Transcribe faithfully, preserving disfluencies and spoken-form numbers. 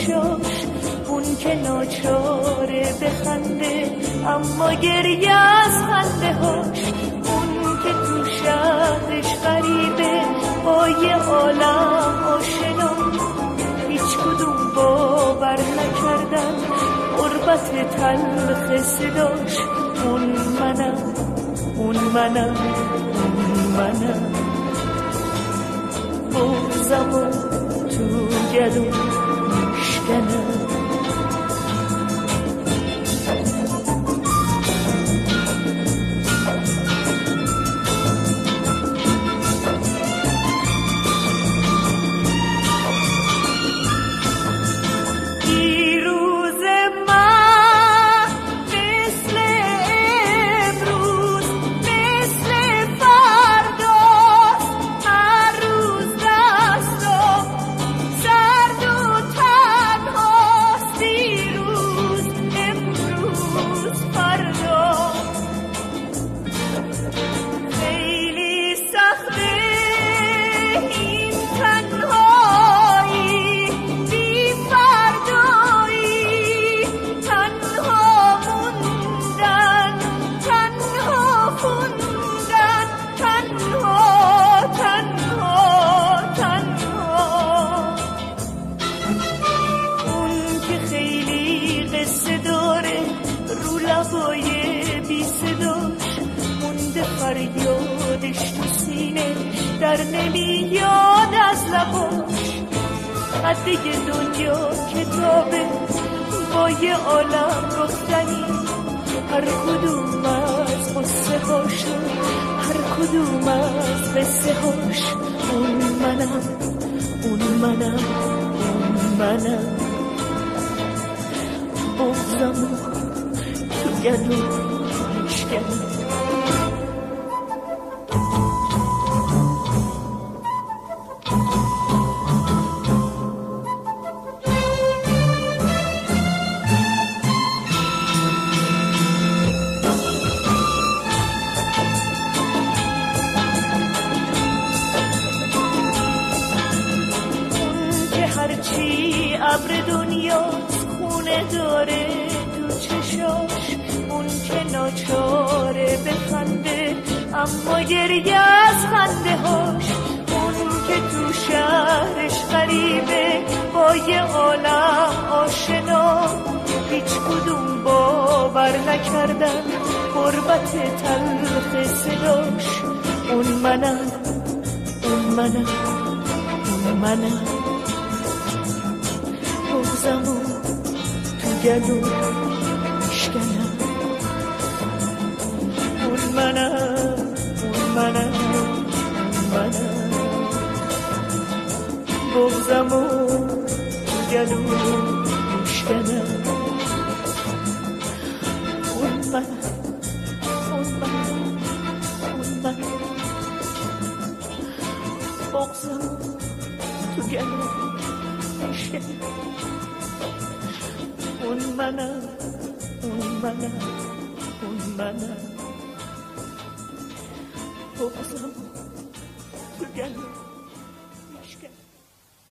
شاش، اون که ناچاره بخنده اما گریه از خنده هاش، اون که تو شهرش غریبه با یه عالم آشنا، هیچ کدوم باور نکردن غربت تلخ صداش. اون منم، اون منم، اون منم، بغضم و تو گلو میشکنم. فریادش تو سینه در نمیاد از لباش، قده دنیا کتابه با یه عالم گفتنی، هر کدوم از قصه هاشو، هر کدوم از قصه هاش. اون منم، اون منم، اون منم، بغضمو تو گلو میشکنم. هرچی ابر دنیا خونه داره تو چشاش، اون که ناچاره بخنده اما گریه از خنده هاش، اون که تو شهرش غریبه با یه عالم آشنا، هیچ کدوم باور نکردن غربت تلخ صداش. اون منم، اون منم، اون منم، بغضمو تو گلو میشکنم. اون منم، اون منم، اون منم، بغضمو تو گلو میشکنم. اون منم، اون منم، اون منم، بغضمو تو گلو میشکنم. اون منم، اون منم، اون منم، بغضمو تو گلو